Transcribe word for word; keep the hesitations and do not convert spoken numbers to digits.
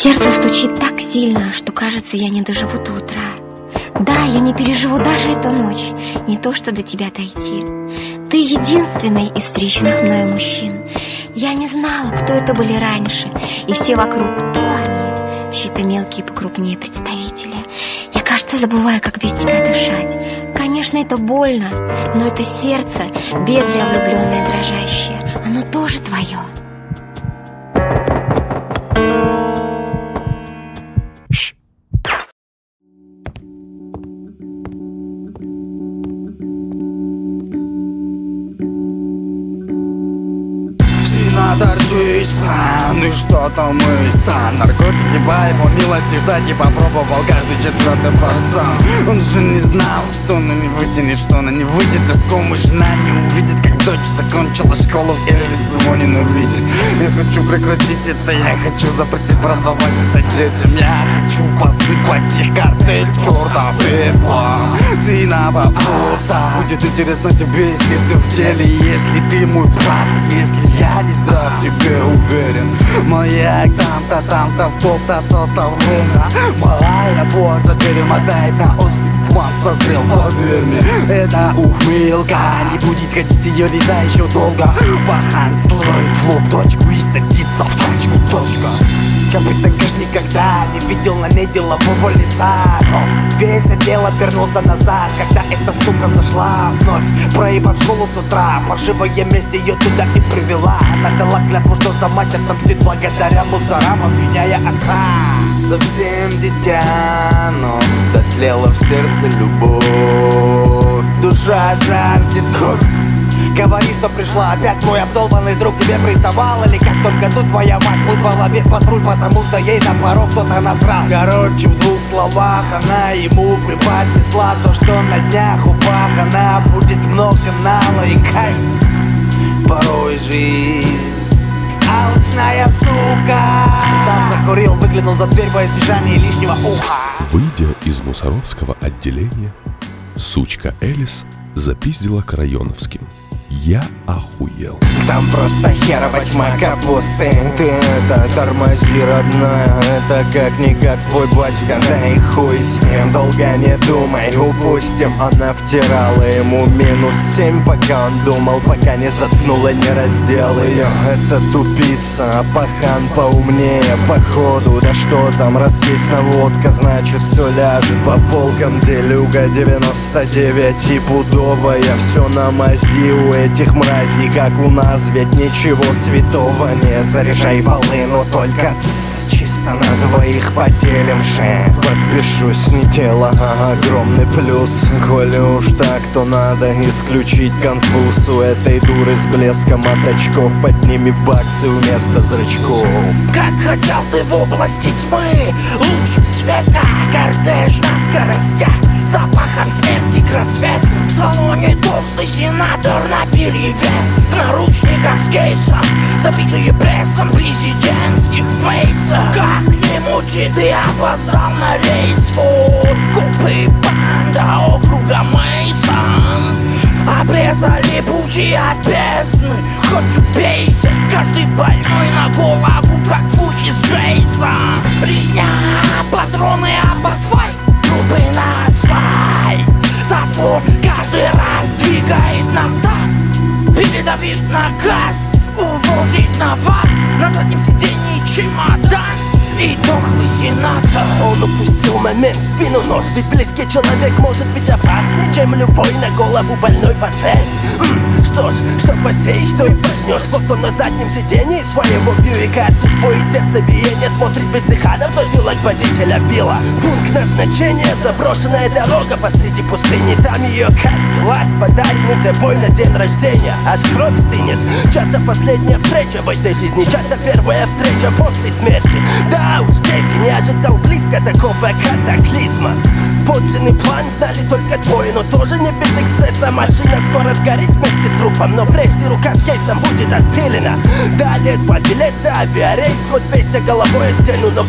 Сердце стучит так сильно, что кажется, я не доживу до утра. Да, я не переживу даже эту ночь, не то что до тебя дойти. Ты единственный из встречных мною мужчин. Я не знала, кто это были раньше, и все вокруг, кто они, чьи-то мелкие покрупнее представители. Я, кажется, забываю, как без тебя дышать. Конечно, это больно, но это сердце, бедное, влюбленное, дрожащее, оно тоже твое. Джейсон, и что-то мы сам. Наркотики по его милости ждать и попробовал каждый четвертый пацан. Он же не знал, что она не вытянет, что она не выйдет из комы. Жена не увидит, как дочь закончила школу, Элис его ненавидит. Я хочу прекратить это, я хочу запретить продавать это детям. Я хочу посыпать их картель чертов пеплом. Ты на вопросах, будет интересно тебе, если ты в деле, если ты мой брат, если я не здрав. В тебе уверен, маяк там-то, там-то, в то-то, то-то время. Малая двор за дверью мотает на остров, план созрел, поверь мне. Это ухмылка, не будет сходить ее лица еще долго. Пахан целует клуб, дочку и садится в тачку, точка. Как будто, конечно, никогда не видел на ней делового лица. Но весь отдел обернулся назад, когда эта сука зашла вновь, проебав школу с утра. Паршивая месть ее туда и привела. Она дала клятву, что за мать отомстит благодаря мусорам, обвиняя отца. Совсем дитя, но дотлела в сердце любовь. Душа жаждет кровь. Говори, что пришла опять, мой обдолбанный друг тебе приставал. Или как в том году твоя мать вызвала весь патруль, потому что ей на порог кто-то насрал. Короче, в двух словах она ему преподнесла то, что на днях упах. Она будет многоканала и кайф. Порой жизнь алчная сука. Там закурил, выглянул за дверь во избежание лишнего уха. Выйдя из мусоровского отделения, сучка Элис запиздила к районовским. Я охуел. Там просто херова тьма капусты. Ты это тормози, родная. Это как-никак твой батька. Да и хуй с ним, долго не думай, упустим. Она втирала ему минус семь, пока он думал, пока не заткнула, не раздел ее. Это тупица, а пахан поумнее, походу. Да что там, раз есть наводка, значит все ляжет по полкам. Делюга девяносто девять и пудовая. Все на мази у этих мразей, как у нас, ведь ничего святого нет. Заряжай волыну, только ц, чисто на двоих поделим же. Подпишусь, не тело, а огромный плюс. Коли уж так, то надо исключить конфуз у этой дуры с блеском от очков. Подними баксы вместо зрачков. Как хотел ты в области тьмы, луч света, кортеж на скоростях, запахом смерти кроссфет. В салоне толстый сенатор на перевес, в наручниках с кейсом, забитые прессом президентских фейсов. Как не мучи, ты опоздал на рейс. Фу, купы банда округа Мейсон обрезали пути от бездны. Хоть убейся, каждый больной на голову, как фухи с Джейсон. Резня, патроны об асфальт, трупы на асфальт. Затвор каждый раз двигает на старт, передавит на газ, увозит на ват. На заднем сиденье чемодан и дохлый сенатор. Он упустил момент, в спину нож, ведь близкий человек может быть опаснее, чем любой на голову больной пациент. М-м, что ж, что посеешь, то и пожнешь. Вот он на заднем сиденье своего Бьюика отсутствует сердцебиение, смотрит бездыханно в затылок водителя Билла. Пункт назначения — заброшенная дорога посреди пустыни. Там ее Кадиллак, подаренный тобой на день рождения. Аж кровь стынет. Чья-то последняя встреча в этой жизни, чья-то первая встреча после смерти. Да уж, дети, не ожидал близко такого катаклизма. Подлинный план знали только двое, но тоже не без эксцесса. Машина скоро сгорит вместе с трупом, но прежде рука с кейсом будет отпилена. Далее два билета, авиарейс, хоть бейся головой о стену, но